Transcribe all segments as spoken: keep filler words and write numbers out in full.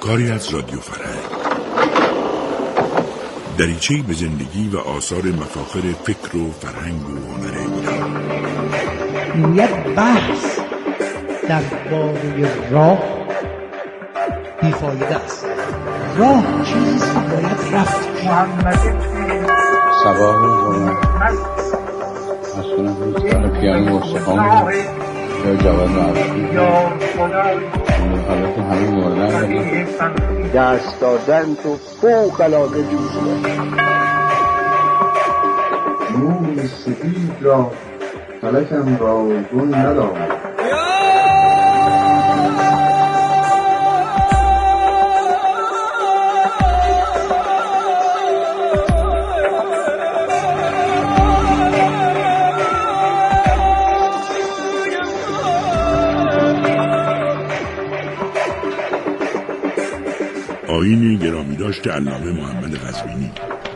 کاری از رادیو فرهنگ، دریچه‌ای به زندگی و آثار مفاخر فکر و فرهنگ و هنر ایران. یک بحث درباره راه بیفایده است. راه چیزی که باید رفت. سباه رو مسئولم نیستان پیانو و سخان یا جواد عرفی حالا که همه موردن دست دادن تو فوق العاده جوزه موی سفید را فلکم را گل ندارد. آیین گرامی داشت علامه محمد قزوینی.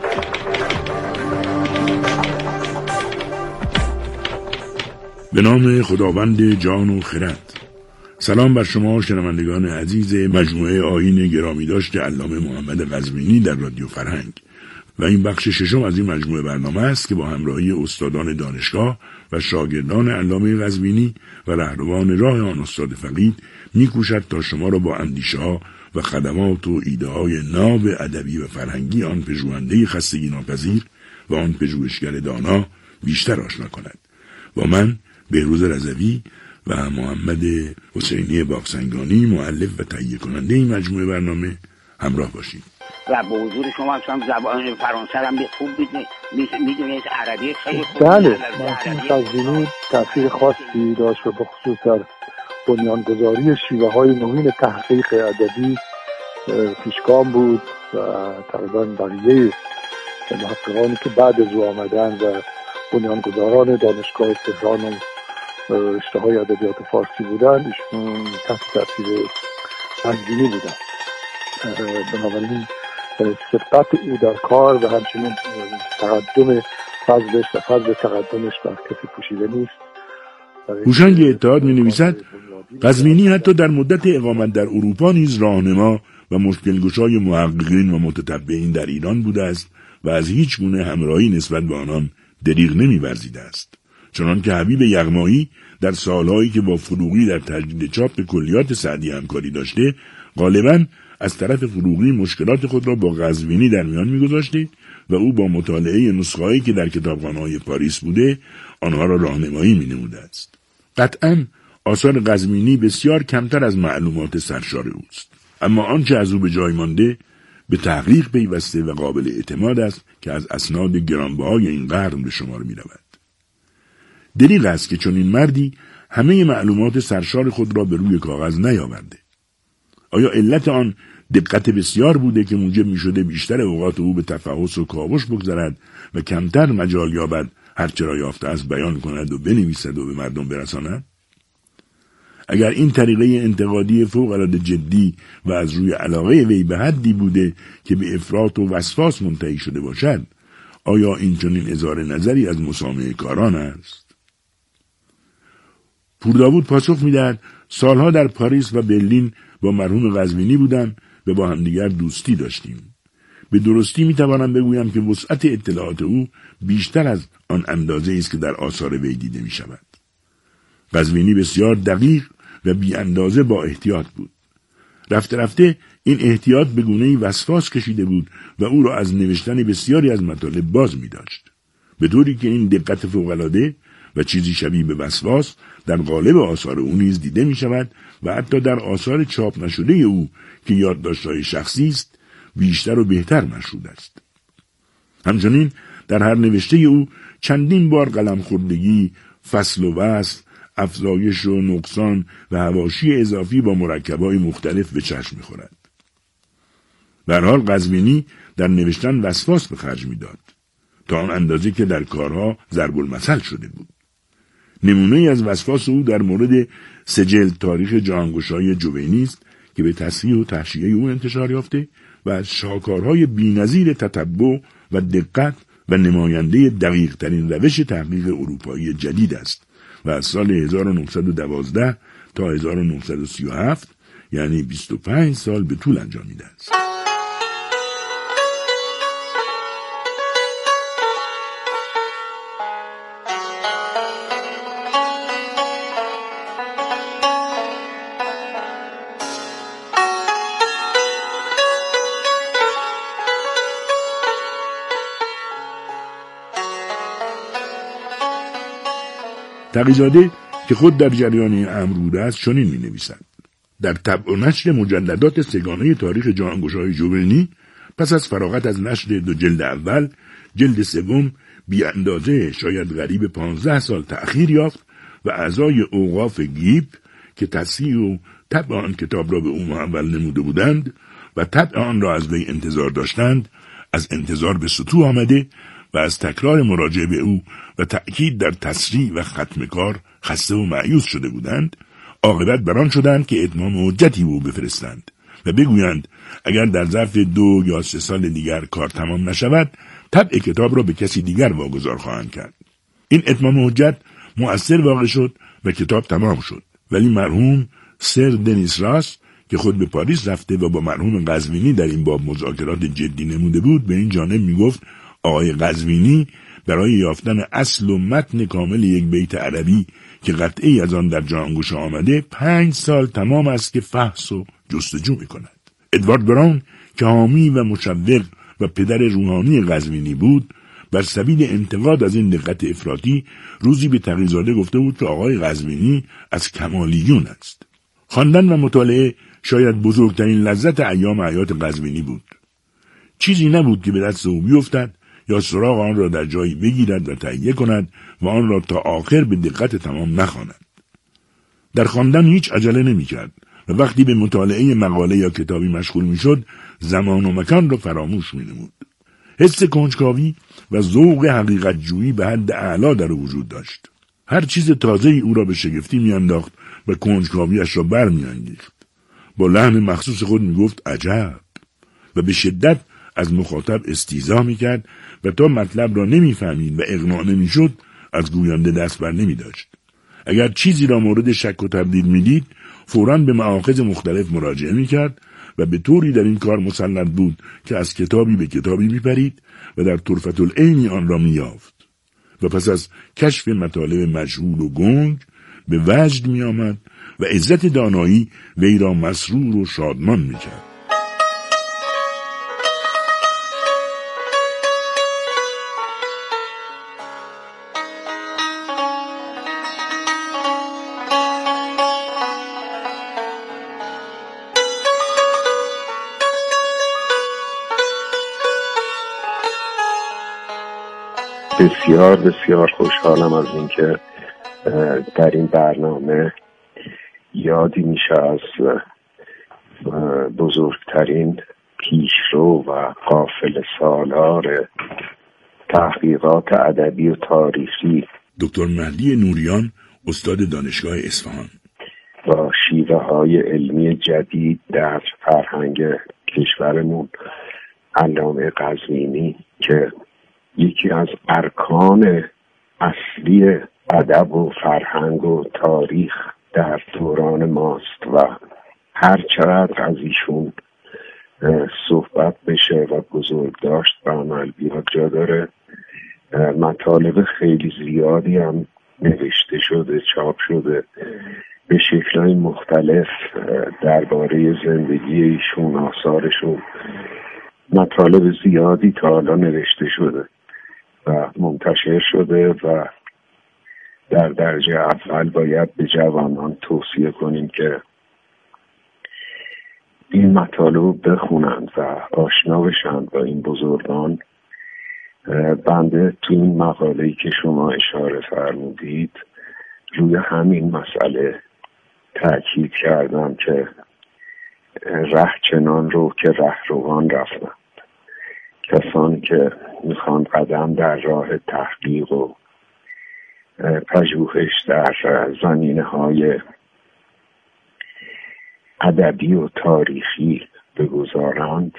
به نام خداوند جان و خرد. سلام بر شما شنوندگان عزیز مجموعه آیین گرامی داشت علامه محمد قزوینی در رادیو فرهنگ و این بخش ششم از این مجموعه برنامه است که با همراهی استادان دانشگاه و شاگردان علامه قزوینی و رهروان راه آن استاد فقید می‌کوشد تا شما را با اندیشه‌ها و خدمات و ایده‌های ناب ادبی و فرهنگی آن پژوهنده خستگی ناپذیر و آن پژوهشگر دانا بیشتر آشنا کند. با من بهروز رضوی و محمد حسینی باغسنگانی مؤلف و تهیه کننده این مجموعه برنامه همراه باشید. و به حضور شما هم زبان فرانسه هم خوب میدونید، عربی خیلی خوب. بله، محسن قزوینی تأثیر خاصی داشت و بخصوص در بنیانگذاری شیوه های نوین تحقیق ادبی پیشگام بود و تقریبا بقیه محققانی که بعد از او آمدن و بنیانگذاران دانشگاه تهران و رشته های ادبیات فارسی بودن، ایشون تحت تاثیر قزوینی بودن. بنابراین سبقت او در کار و همچنین تقدم فضلش و فضل تقدمش بر کسی پوشیده نیست. هوشنگ اتحاد می نویسد قزوینی حتی در مدت اقامت در اروپا نیز راهنما و مشکلگشای محققین و متتبعین در ایران بوده است و از هیچ گونه همراهی نسبت به آنان دریغ نمی ورزیده است. چنان که حبیب یغمایی در سالهایی که با فروغی در تجدید چاپ کلیات سعدی همکاری داشته، غالباً از طرف فروغی مشکلات خود را با قزوینی در میان می‌گذاشته و او با مطالعه نسخه‌هایی که در کتابخانه‌های پاریس بوده آنها را راهنمایی می‌نموده است. قطعاً آثار قزوینی بسیار کمتر از معلومات سرشار اوست، اما آنچه از او به جای مانده به تحقیق پیوسته و قابل اعتماد است که از اسناد گرانبهای این قرن به شمار می‌رود. دریغ است که چنین مردی همه معلومات سرشار خود را به روی کاغذ نیاورده. آیا علت آن دقت بسیار بوده که موجب می شده بیشتر اوقات او به تفحص و کاوش بگذرد و کمتر مجال یابد هرچه را یافته از بیان کند و بنویسد و به مردم برساند؟ اگر این طریقه انتقادی فوق العاده جدی و از روی علاقه وی به حدی بوده که به افراط و وسواس منتهی شده باشد، آیا این چنین اظهار نظری از مسامحه کاران است؟ پورداوود پاسخ می‌دهد سالها در پاریس و برلین با مرحوم قزوینی بودم و با همدیگر دوستی داشتیم. به درستی میتوانم بگویم که وسعت اطلاعات او بیشتر از آن اندازه است که در آثار وی دیده می شود. قزوینی بسیار دقیق و بی اندازه با احتیاط بود. رفته رفته این احتیاط به گونه‌ای وسواس کشیده بود و او را از نوشتن بسیاری از مطالب باز می داشت. به طوری که این دقت فوق‌العاده و چیزی شبیه به وسواس در قالب آثار او نیز دیده می شود و حتی در آثار چاپ نشده او که یادداشت‌های شخصی است بیشتر و بهتر مشهود است. همچنین در هر نوشته او چندین بار قلم خوردگی، فصل و وصل، افزایش و نقصان و حواشی اضافی با مرکب‌های مختلف به چشم می‌خورد. به هر حال قزوینی در نوشتن وسواس به خرج می‌داد تا آن اندازه که در کارها ضرب المثل شده بود. نمونه‌ای از وسواس او در مورد سجل تاریخ جهانگشای جوینی است که به تصحیح و تحشیه او انتشار یافته و از شاهکارهای بی‌نظیر تتبع و دقت و نماینده دقیق ترین روش تحقیق اروپایی جدید است و از سال هزار و نهصد و دوازده تا هزار و نهصد و سی و هفت یعنی بیست و پنج سال به طول انجامیده است. تقی‌زاده که خود در جریان این امر بوده است چنین می‌نویسد: در طبع و نشر مجلدات سگانه تاریخ جهانگشای جوینی پس از فراغت از نشر دو جلد اول، جلد سوم بی اندازه شاید قریب پانزده سال تأخیر یافت و اعضای اوقاف گیب که تصحیح و طبع آن کتاب را به او محول نموده بودند و طبع آن را از وی انتظار داشتند، از انتظار به سطوح آمده و از تکرار مراجعه به او و تأکید در تسریع و ختم کار خسته و مایوس شده بودند، عاقبت بران شدند که اتمام حجتی به او بفرستند و بگویند اگر در ظرف دو یا سه سال دیگر کار تمام نشود، طبع کتاب را به کسی دیگر واگذار خواهند کرد. این اتمام حجت مؤثر واقع شد و کتاب تمام شد، ولی مرحوم سر دنیس راس که خود به پاریس رفته و با مرحوم قزوینی در این باب مذاکرات جدی نموده بود، به این جانب میگفت آقای قزوینی برای یافتن اصل و متن کامل یک بیت عربی که قطعی از آن در جهانگشا آمده پنج سال تمام است که فحص و جستجو می‌کند. ادوارد براون که حامی و مشوق و پدر روحانی قزوینی بود، بر سبیل انتقاد از این دقت افراطی روزی به تقی‌زاده گفته بود که آقای قزوینی از کمالیون است. خواندن و مطالعه شاید بزرگترین لذت ایام حیات قزوینی بود. چیزی نبود که به دست او بیفتد یا سراغ آن را در جایی بگیرد و تهیه کند و آن را تا آخر به دقت تمام نخواند. در خواندن هیچ عجله نمی کرد و وقتی به مطالعه مقاله یا کتابی مشغول می شد، زمان و مکان را فراموش می نمود. حس کنجکاوی و ذوق حقیقت جویی به حد اعلا در وجود داشت. هر چیز تازه‌ای او را به شگفتی می انداخت و کنجکاویش را بر می انگیخت. با لحن مخصوص خود می گفت عجب و به شدت از مخاطب استیضاح می کرد و تا مطلب را نمی فهمید و اقناع نمی شد از گوینده دست بر نمی داشت. اگر چیزی را مورد شک و تردید می دید فوراً به مآخذ مختلف مراجعه می کرد و به طوری در این کار مسلط بود که از کتابی به کتابی می پرید و در طرفة العین آن را می یافت و پس از کشف مطالب مجهول و گنگ به وجد می آمد و عزت دانایی وی را مسرور و شادمان می کرد. بسیار بسیار خوشحالم از اینکه در این برنامه یادی میشه از بزرگترین پیشرو و قافله سالار تحقیقات ادبی و تاریخی دکتر مهدی نوریان، استاد دانشگاه اصفهان، با شیوه های علمی جدید در فرهنگ کشورمون، علامه قزوینی که یکی از ارکان اصلی ادب و فرهنگ و تاریخ در دوران ماست و هر چقدر از ایشون صحبت بشه و بزرگ داشت و عمل بیاد جا داره. مطالب خیلی زیادی هم نوشته شده، چاپ شده به شکل‌های مختلف درباره زندگی ایشون، آثارشون. مطالب زیادی تا حالا نوشته شده و منتشر شده و در درجه اول باید به جوانان توصیه کنیم که این مطالب رو بخونند و آشنا بشند با این بزرگان. بنده تو این مقاله‌ای که شما اشاره فرمودید روی همین مسئله تأکید کردم که ره چنان رو که رهروان رفتند، کسانی که میخوان قدم در راه تحقیق و پژوهش در زمینه‌های ادبی و تاریخی بگذارند.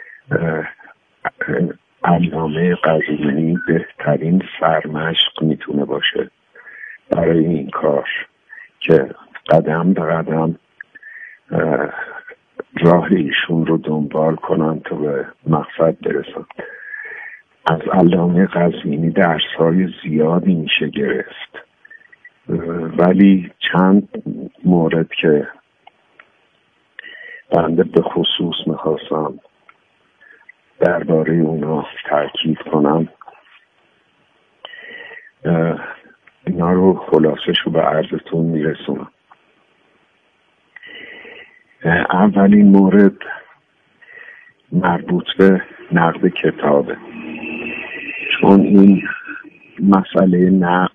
علامه قزوینی بهترین سرمشق میتونه باشه برای این کار که قدم به قدم راه ایشون رو دنبال کنن تا به مقصد برسن. از علامه قزوینی درس‌های زیادی میشه گرفت، ولی چند مورد که بنده به خصوص میخواستم درباره اونا تاکید کنم، اینا رو خلاصش رو به عرضتون میرسونم. اولین مورد مربوط به نقد کتابه، چون این مسئله نقد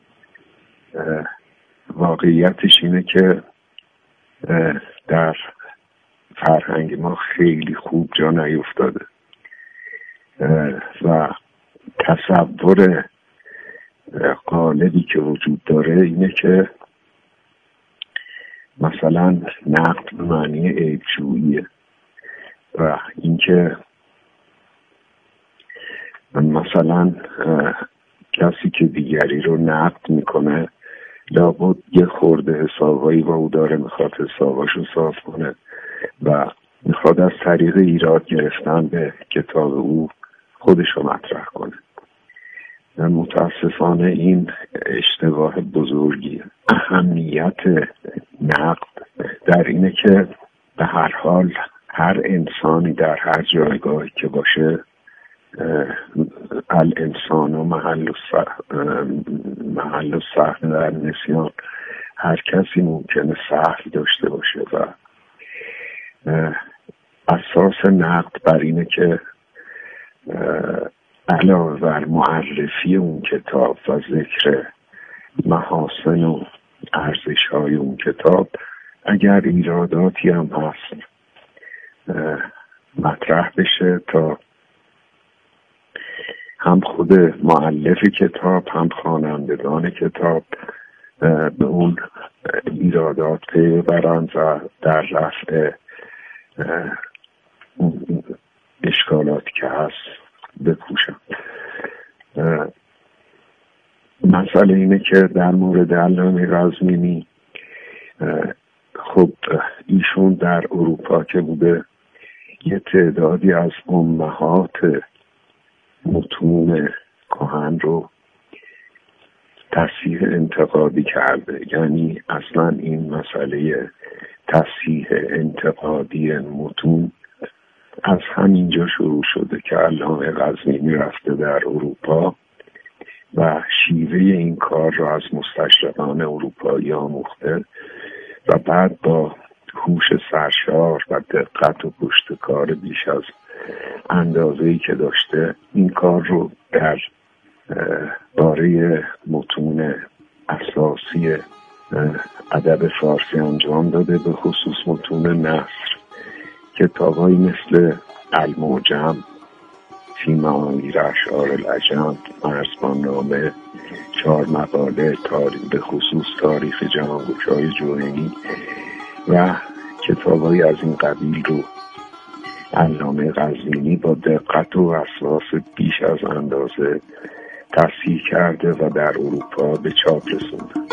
واقعیتش اینه که در فرهنگ ما خیلی خوب جا نیفتاده و تصور قالبی که وجود داره اینه که مثلا نقد به معنی عیب‌جوییه و اینکه مثلا کسی که دیگری رو نقد میکنه لابد یه خورده حسابایی با او داره، میخواد حساباشو صاف کنه و میخواد از طریق ایراد گرفتن به کتاب او خودشو مطرح کنه. متاسفانه این اشتباه بزرگیه. اهمیت نقد در اینه که به هر حال هر انسانی در هر جایگاهی که باشه، الانسان و محل محل سهو در نسیان، هر کسی ممکنه سهو داشته باشه و اساس نقد بر اینه که علاوه بر معرفی اون کتاب و ذکر محاسن و ارزش های اون کتاب، اگر ایراداتی هم هست مطرح بشه تا هم خود مؤلف کتاب هم خوانندگان کتاب به اون ایرادات پی ببرند و در رفع اشکالاتی که هست بکوشند. مسئله اینه که در مورد علامه قزوینی، خب ایشون در اروپا که بوده یه تعدادی از امهات متون کهن رو تصحیح انتقادی کرده. یعنی اصلا این مسئله تصحیح انتقادی متون از همینجا شروع شده که علامه قزوینی رفته در اروپا و شیوه این کار را از مستشرقان اروپایی آموخته و بعد با هوش سرشار و دقت و پشتکار بیش از اندازه‌ای که داشته این کار رو در باره متون اساسی ادب فارسی انجام داده، به خصوص متون نثر. کتاب‌هایی مثل المعجم، فی معایر اشعار العجم، مرزبان‌نامه، چهار مقاله تاریخ به خصوص تاریخ جهانگشای جوینی و کتاب‌هایی از این قبیل رو علامه قزوینی با دقت و وسواس بیش از اندازه تصحیح کرده و در اروپا به چاپ رسونده.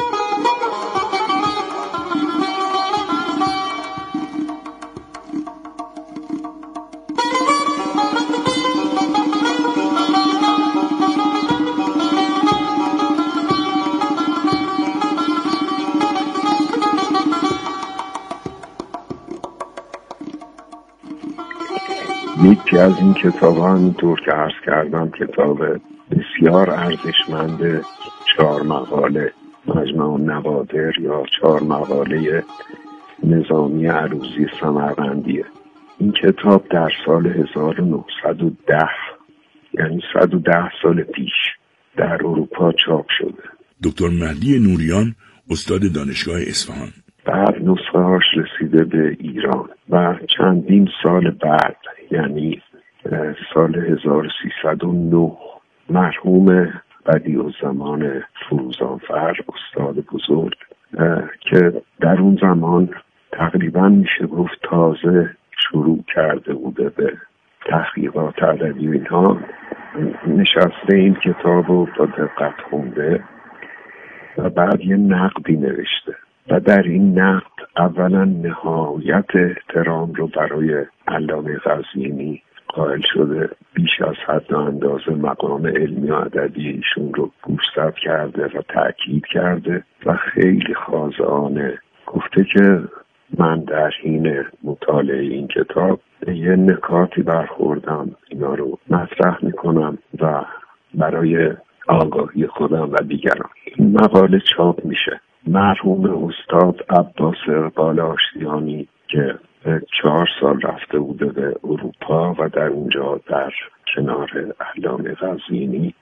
یکی از این کتاب ها همینطور که عرض کردم کتاب بسیار ارزشمند چهار مقاله مجمع النوادر یا چهار مقاله نظامی عروضی سمرقندیه. این کتاب در سال هزار و نهصد و ده یعنی صد و ده سال پیش در اروپا چاپ شده. دکتر مهدی نوریان استاد دانشگاه اصفهان. بعد نسخه هاش رسیده به ایران و چندین سال بعد یعنی سال هزار و سیصد و نه مرحوم بدیعالزمان فروزانفر استاد بزرگ که در اون زمان تقریبا میشه گفت تازه شروع کرده بوده به تحقیقات ادبی اینها، نشسته این کتاب رو با دقت خونده و بعد یه نقدی نوشته و در این نقد اولا نهایت احترام رو برای علامه قزوینی قائل شده، بیش از حد و اندازه مقام علمی و ادبی ایشون رو گوشزد کرده و تأکید کرده و خیلی خاضعانه گفته که من در حین مطالعه این کتاب یه نکاتی برخوردم، اینا رو مطرح میکنم و برای آگاهی خودم و دیگران. این مقاله چاپ میشه. مرحوم استاد عباس اقبال آشتیانی که چهار سال رفته بوده به اروپا و در اونجا در کنار علامه قزوینی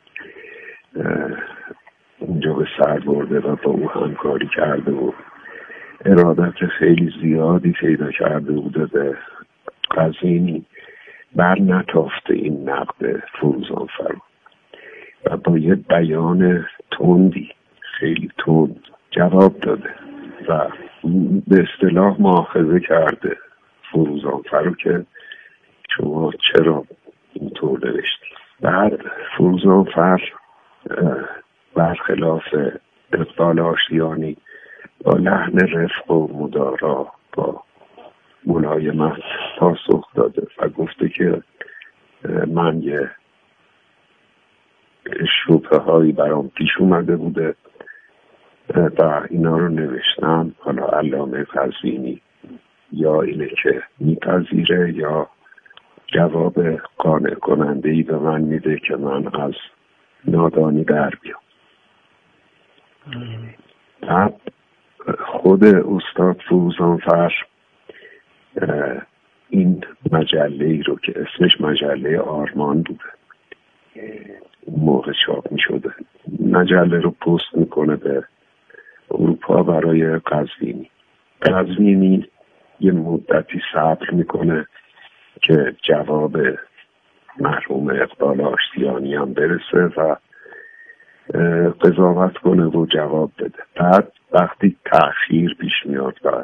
اونجا به سر برده و با او همکاری کرده و ارادت خیلی زیادی پیدا کرده بوده به قزوینی، بر نتافته این نقد فروزانفر و با یه بیان تندی خیلی تند جواب داده و به اصطلاح مؤاخذه کرده فروزانفر رو که شما چرا اینطور نوشتی. بعد فروزانفر برخلاف اقبال آشتیانی با لحن رفق و مدارا با ملایمت پاسخ داده و گفته که من یه شبهه هایی برام پیش اومده بوده و اینا رو نوشتم. حالا علامه قزوینی یا اینه که میپذیره یا جواب قانع کننده‌ای به من میده که من از نادانی در بیام. بعد خود استاد فروزانفر این مجله ای رو که اسمش مجله آرمان بوده اون موقع چاپ می شده، مجله رو پست میکنه به اروپا برای قزوینی. قزوینی یه مدتی صبر میکنه که جواب مرحوم اقبال آشتیانی هم برسه و قضاوت کنه و جواب بده. بعد وقتی تأخیر پیش میاد و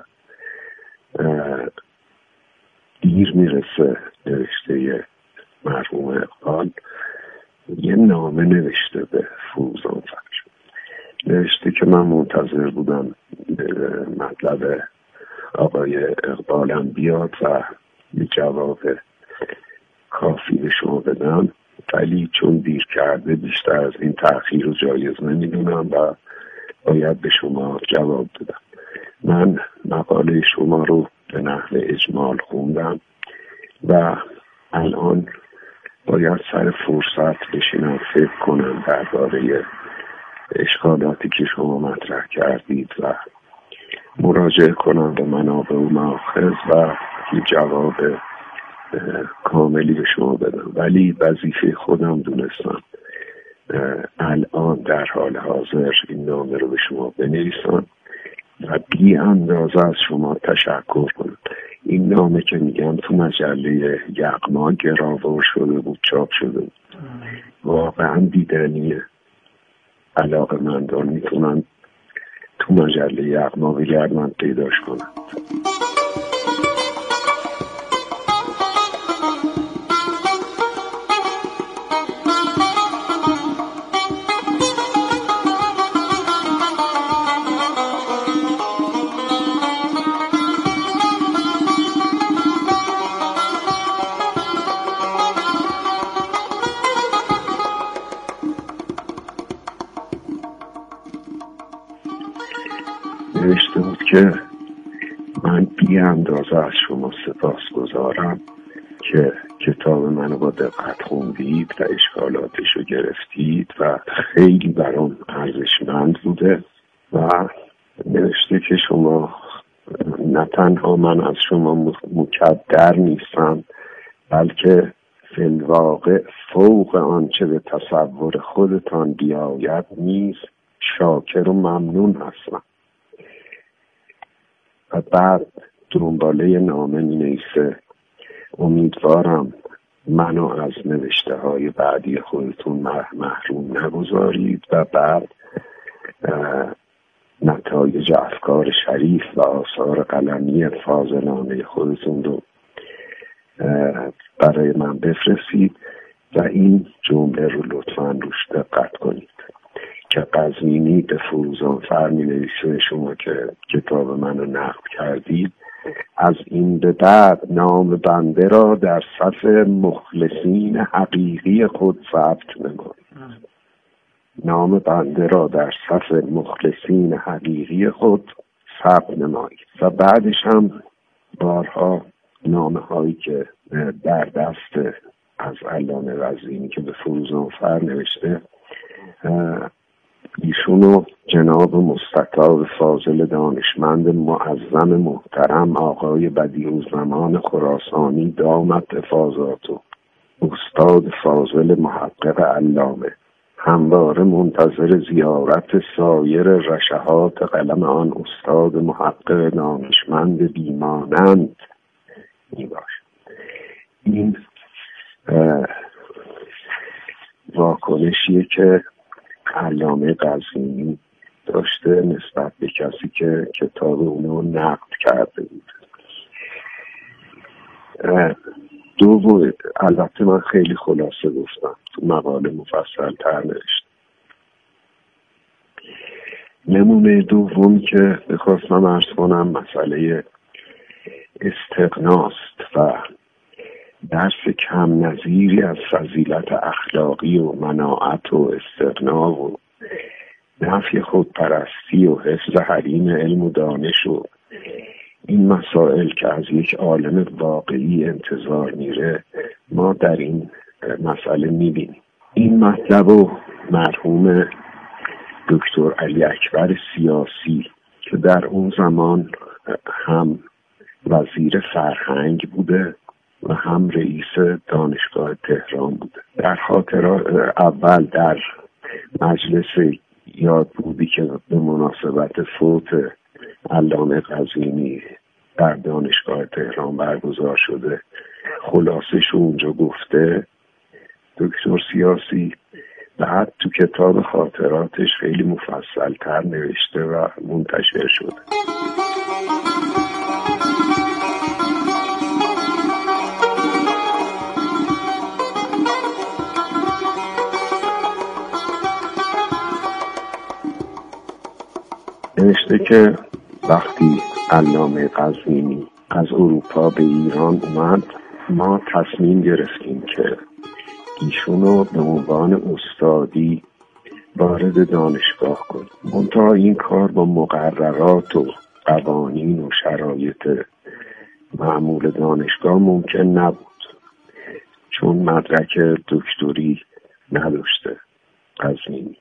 دیر میرسه نوشته مرحوم اقبال، یه نامه نوشته به فروزانفر، نوشته که من منتظر بودم مطلب آقای اقبالم بیاد و یه جواب کافی به شما بدم، ولی چون دیر کرده بیشتر از این تأخیر رو جایز نمیدونم و باید به شما جواب بدم. من مقاله شما رو به نحو اجمال خوندم و الان باید سر فرصت بشینم فکر کنم درباره اشکالاتی که شما مطرح کردید و مراجعه کنم به منابع و مآخذ و جواب کاملی به شما بدم. ولی وظیفه خودم دونستم الان در حال حاضر این نامه رو به شما بنویسم و بی اندازه از شما تشکر کنم. این نامه که میگم تو مجله یغما گراوار شده بود، چاپ شده بود، واقعا دیدنیه. علاقه‌مندان میتونن تو مجله یغما بگردن پیداش کنن. نوشته بود که من بی اندازه از شما سپاس گذارم که کتاب منو با دقت خوندید و اشکالاتش رو گرفتید و خیلی برام ارزشمند بوده و نوشته که شما نه تنها من از شما مکدر نیستم بلکه فی الواقع فوق آنچه به تصور خودتان بیاید نیز شاکر و ممنون هستم. و بعد دنباله نامه می نویسه امیدوارم منو از نوشته های بعدی خودتون محروم نگذارید و بعد نتایج افکار شریف و آثار قلمی فاضلانه خودتون رو برای من بفرستید و این جمله رو لطفاً روش دقت کنید که قزوینی به فروزانفر می نویسه، شما که کتاب منو نقل کردید، از این به بعد نام بنده را در صف مخلصین حقیقی خود ثبت نمایید. نام بنده را در صف مخلصین حقیقی خود ثبت نمایید. و بعدش هم بارها نامه هایی که در دست از علامه قزوینی که به فروزانفر نوشته، ایشونو جناب مستطاب فاضل دانشمند معظم محترم آقای بدیعالزمان خراسانی دامت حفاظاتو، استاد فاضل محقق علامه، همواره منتظر زیارت سایر رشحات قلم آن استاد محقق دانشمند بیمانند می باش. این واکنشیه که علامه قزوینی داشته نسبت به کسی که کتاب اونو نقد کرده بود. دو البته من خیلی خلاصه گفتم، تو مقاله مفصل تر نوشتم. نمونه دومی که بخواستم عرض کنم مسئله استغناست و درس کم نظیری از فضیلت اخلاقی و مناعت و استغنا و نفی خودپرستی و حفظ حریم علم و دانش و این مسائل که از یک عالم واقعی انتظار میره ما در این مسئله میبینیم. این مطلب و مرحوم دکتر علی اکبر سیاسی که در اون زمان هم وزیر فرهنگ بوده و هم رئیس دانشگاه تهران بوده، در خاطر اول در مجلس یاد بودی که به مناسبت فوت علامه قزوینی در دانشگاه تهران برگزار شده خلاصش اونجا گفته دکتر سیاسی، بعد تو کتاب خاطراتش خیلی مفصل تر نوشته و منتشر شده. نوشته که وقتی علامه قزوینی از اروپا به ایران اومد ما تصمیم گرفتیم که ایشونو به عنوان استادی وارد دانشگاه کنیم. منتها این کار با مقررات و قوانین و شرایط معمول دانشگاه ممکن نبود، چون مدرک دکتری نداشته قزوینی.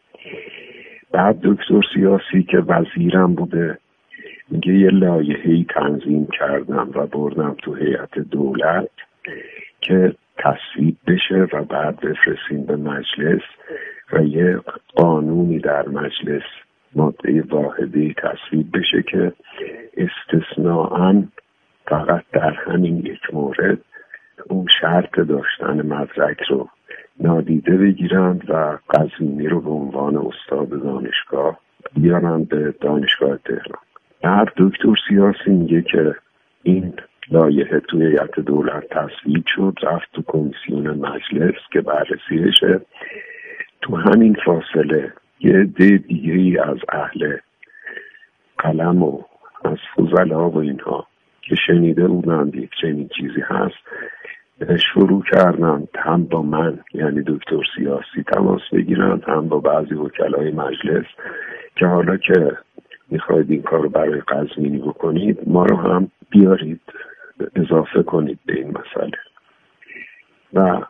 بعد دکتر سیاسی که وزیرم بوده میگه یه لایحه‌ای تنظیم کردم و بردم تو هیئت دولت که تصویب بشه و بعد بفرستیم به مجلس و یه قانونی در مجلس ماده واحدی تصویب بشه که استثناءً فقط در همین یک مورد اون شرط داشتن مدرک رو نادیده بگیرند و قزوینی رو به عنوان استاد دانشگاه بیارن به دانشگاه تهران. بعد دکتر سیاسی میگه که این لایحه توی هیئت دولت تصویب شد، رفت تو کمیسیون مجلس که بررسی بشه. تو همین فاصله یه عده دیگه‌ای از اهل قلم و از فضلا و اینها که شنیده بودند یک چنین چیزی هست شروع کردن هم با من یعنی دکتر سیاسی تماس بگیرن، هم با بعضی وکلای مجلس که حالا که میخواید این کار رو برای قزوینی بکنید ما رو هم بیارید اضافه کنید به این مسئله. و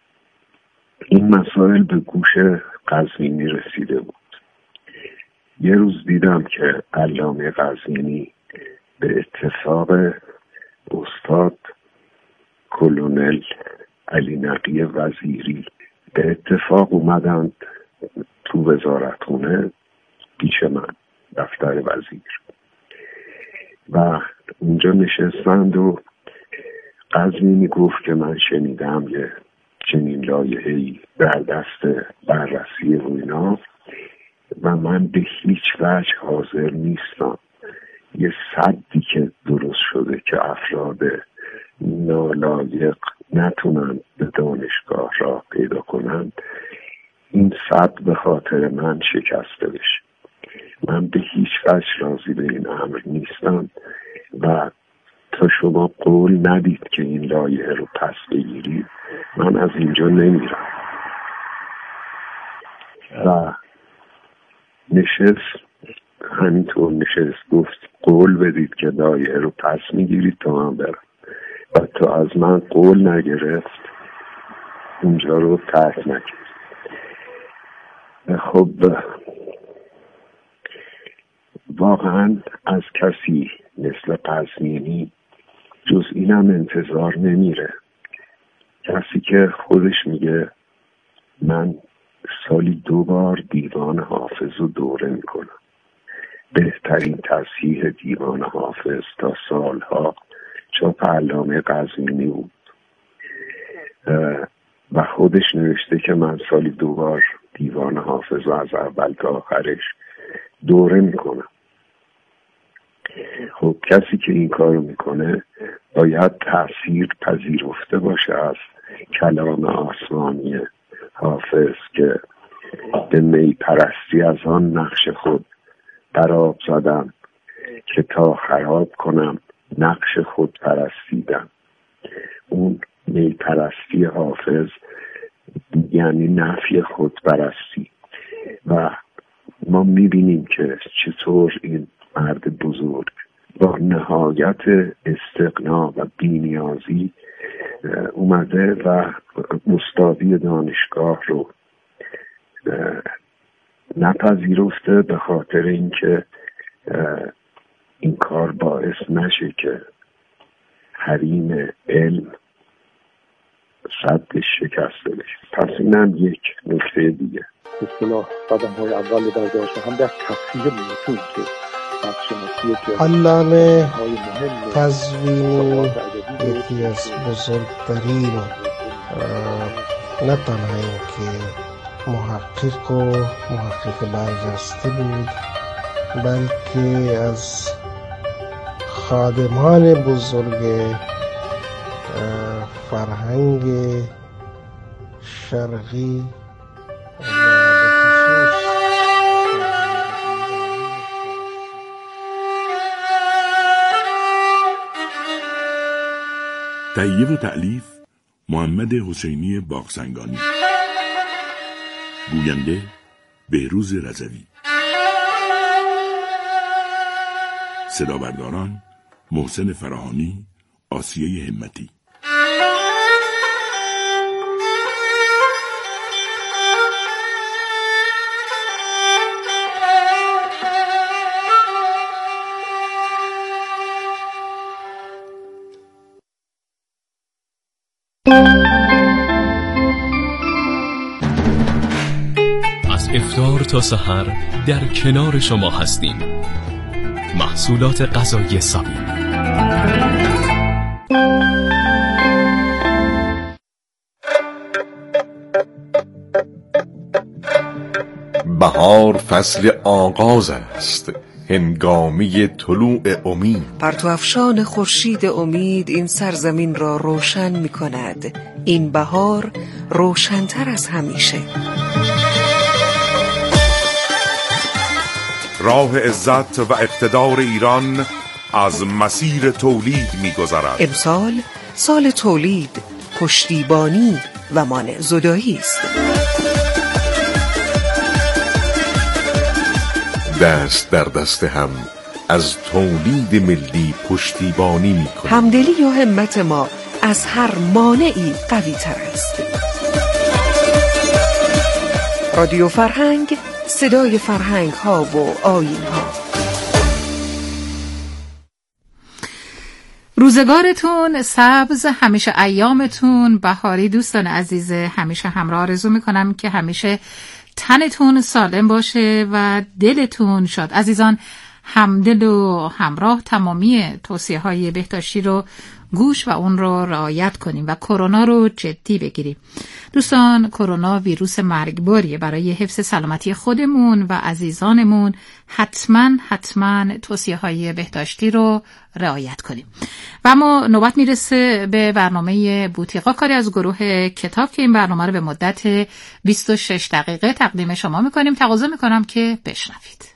این مسائل به گوش قزوینی رسیده بود. یه روز دیدم که علامه قزوینی به اتفاق استاد کلونل علی نقی وزیری به اتفاق اومدند تو وزارتخونه پیش من دفتر وزیر و اونجا نشستند و قزوینی گفت که من شنیدم یه چنین لایحه‌ای در دست بررسی و اینا و من به هیچ وجه حاضر نیستم یه سدی که درست شده که افراد نالایق نتونن به دانشگاه راه پیدا کنند این سد به خاطر من شکسته بشه. من به هیچ وجه راضی به این امر نیستم و تا شما قول ندید که این لایحه رو پس بگیرید من از اینجا نمیرم. و نشست همینطور نشست گفت قول بدید که لایحه رو پس میگیرید تا من برم و تا از من قول نگرفت اونجا رو ترک نکرد. خب واقعا از کسی مثل قزوینی جز اینم انتظار نمیره، کسی که خودش میگه من سالی دو بار دیوان حافظ رو دوره میکنم، بهترین تصحیح دیوان حافظ تا سالها چاپ علامه قزوینی بود و خودش نوشته که من سالی دو بار دیوان حافظ رو از اول تا آخرش دوره میکنم. خب کسی که این کارو میکنه باید تأثیر پذیرفته باشه از کلام آسمانی حافظ که به می پرستی از آن نقش خود برآب زدم که تا خراب کنم نقش خود پرستیدم. اون می پرستی حافظ یعنی نفی خود پرستی و ما میبینیم که چطور این مرد بزرگ با نهایت استغنا و بی‌نیازی اومده و استادی دانشگاه رو نپذیرفته به خاطر اینکه این کار باعث نشه که حریم علم صدش شکسته بشه. پس اینم یک نکته دیگه. به اصطلاح قدم های اول برداشت هم در تصحیح متون که علامه قزوینی یکی از بزرگترین نه تنها این که محقق و محقق برجسته بود بلکه از خادمان بزرگ فرهنگ شرقی تهیه و تألیف محمد حسینی باغسنگانی، گوینده بهروز رضوی، صدا برداران محسن فراهانی، آسیه همتی. از افطار تا سحر در کنار شما هستیم. محصولات غذایی سابی. بهار فصل آغاز است، هنگامی طلوع امید. پرتو افشان خورشید امید این سرزمین را روشن می کند. این بهار روشن‌تر از همیشه. راه عزت و اقتدار ایران از مسیر تولید می‌گذرد. امسال سال تولید، پشتیبانی و مانع زدایی است. دست در دست هم از تولید ملی پشتیبانی می‌کنیم. همدلی و همت ما از هر مانعی قوی‌تر است. رادیو فرهنگ، صدای فرهنگ ها و آیین ها. روزگارتون سبز، همیشه ایامتون بهاری. دوستان عزیز، همیشه همراه آرزو میکنم که همیشه تنتون سالم باشه و دلتون شاد. عزیزان، همدل و همراه تمامی توصیه های بهداشتی رو گوش و اون رو رعایت کنیم و کرونا رو جدی بگیریم. دوستان، کرونا ویروس مرگباریه. برای حفظ سلامتی خودمون و عزیزانمون حتما حتما توصیه های بهداشتی رو رعایت کنیم. و اما نوبت میرسه به برنامه بوتیقا، کاری از گروه کتاب که این برنامه رو به مدت بیست و شش دقیقه تقدیم شما میکنیم. تقاضا میکنم که بشنوید.